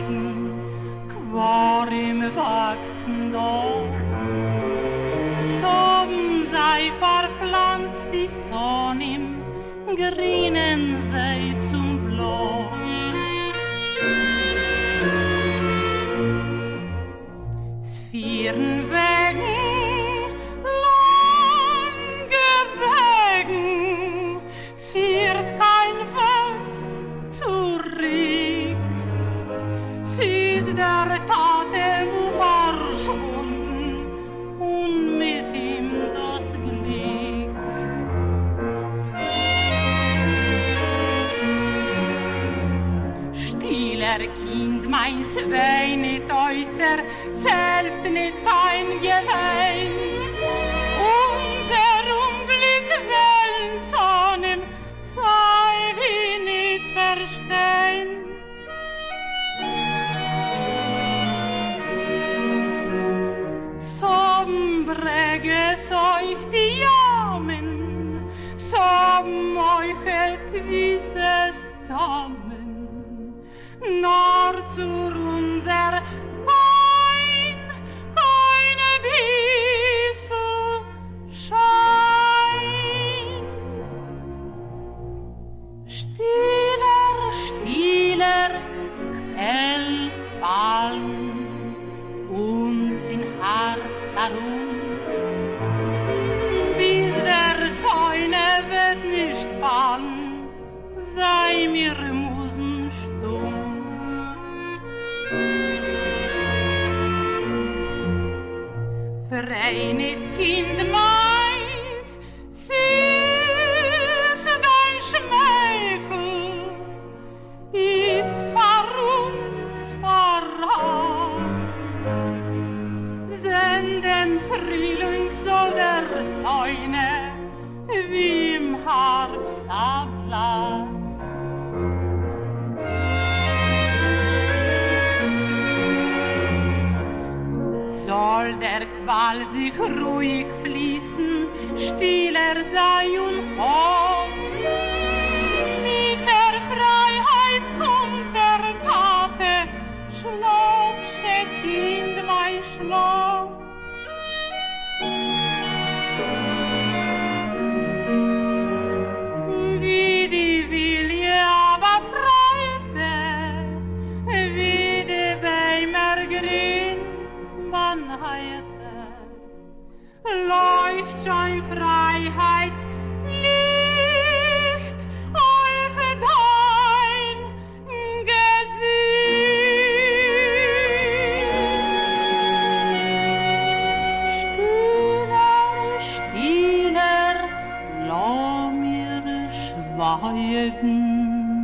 Regen, quor im Wachsen da. Soben sei verpflanzt die Sonn im grünen See zum Blau. Vieren Wegen, lange Wegen, ziert kein Weg zurück. Sie ist der Tate verschwunden und mit ihm das Glück. Stiller Kind, meins Wein nicht äußer, selbst nicht kein Gewein. Unser Unglück wollen sonnen, sei wie nicht verstehen. Som breges euch die Jammen, som euch etwisses zusammen. Nur zur unser keine bissel Schein. Stiller, stiller, Gefäll fallen uns in Herz herum, bis der Säune wird nicht fallen, sei mir Musen stumm. Vereinigt Kind meins, süß dein Schmeichel, ist vor uns verrat. Denn dem Frühling soll der Säune wie im Herbst Blatt. Soll der Qual sich ruhig fließen, stiller sei und hoch. Mit der Freiheit kommt der Tate, schlaf, Kind, mein Schlaf. Wie die Wilje aber freute, wie die Weimer grün, leucht schon Freiheitslicht auf dein Gesicht. Stiller, stiller, lass mir schweigen.